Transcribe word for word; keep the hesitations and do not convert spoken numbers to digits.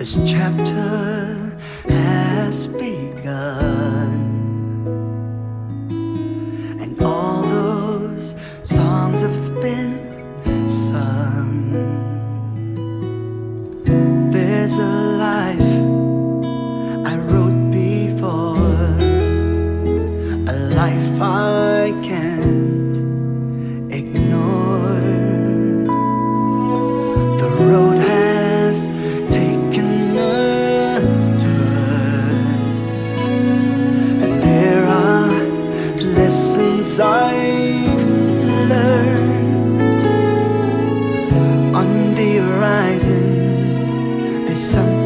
This chapter has begun, and all those songs have been sung. There's a life I wrote before, a life I can't ignore. The road has taken a turn, and there are lessons I've learned. On the horizon, there's something